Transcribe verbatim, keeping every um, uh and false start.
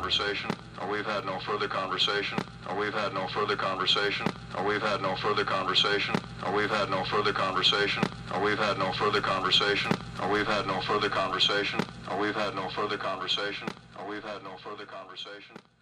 conversation, or we've had no further conversation, or we've had no further conversation, or we've had no further conversation, or we've had no further conversation, or we've had no further conversation, or we've had no further conversation, or we've had no further conversation, or we've had no further conversation.